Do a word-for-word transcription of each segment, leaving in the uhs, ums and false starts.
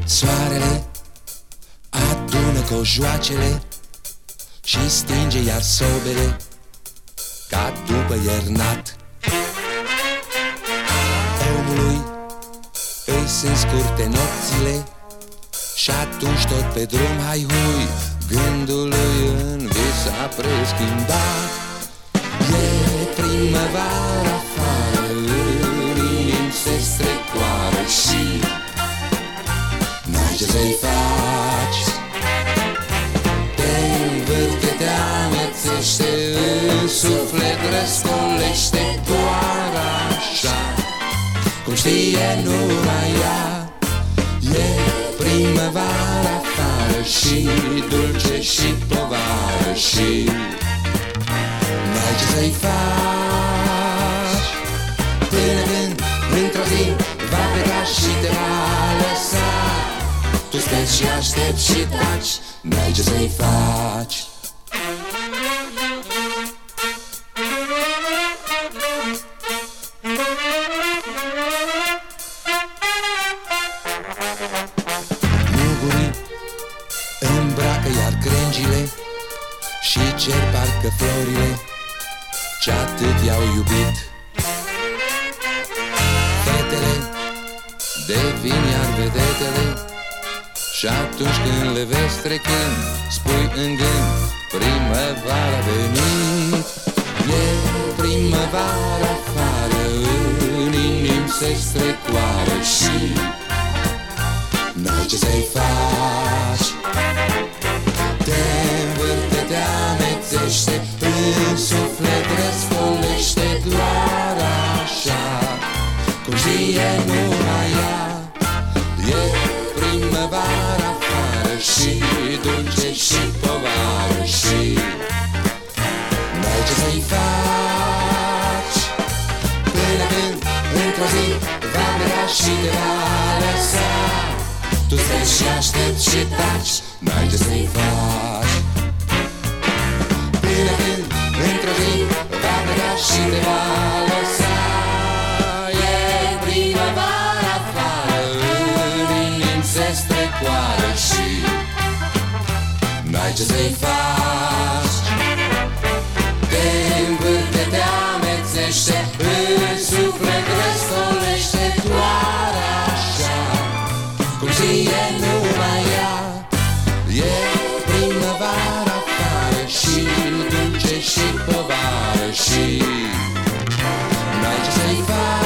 Soarele adună cojoacele și stinge iar sobele ca după iernat. Omului îi se scurte nopțile și atunci tot pe drum hai-hui, gândul lui în vis s-a preschimbat. E primăvara afară, în inim se strecoară și n-ai ce să-i faci. Te învârte, te amețește, în suflet răscolește doar așa, cum știe numai ea. E primăvara afară și dulce și povară și n-ai ce să-i faci. Până când într-o zi va pleca și te va lăsa, tu stezi și aștepți și taci, n-ai ce să-i faci. Mugurii îmbracă iar crengile și cer parcă florile ce atât i-au iubit. Fetele devin iar vedetele și atunci când le vezi trecând, spui în gând, primăvara a venit. E primăvara afară, în inim se strecoară și n-ai ce să-i faci. Te învârte, te amețește, în suflet răscolește doar așa, cum știe numai ea. E primăvara afară și dulce și povară și n-ai ce să-i faci. Până când într-o zi va pleca și te va lăsa, tu stezi și aștepți și taci, n-ai ce să-i faci. Până când într-o zi va pleca și te va lăsa, e primăvara afară, în inim se strecoară și n-ai ce să-i faci. Te învârte, te amețește, în suflet răscolește doar așa, cum știe numai ea. E primăvara afară și dulce și povară și n-ai ce să-i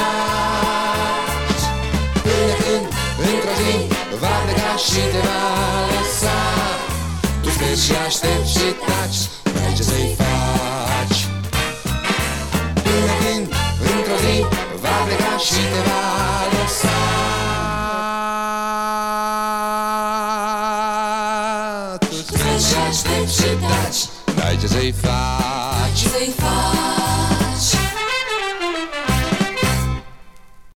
faci. Până când într-o zi va pleca și te va lăsa, tu stezi și aștepți și taci, n-ai ce să-i faci. Până când într-o zi va pleca și te va lăsa, tu stezi și aștepți și taci, n-ai ce să-i faci. Ce să-i faci?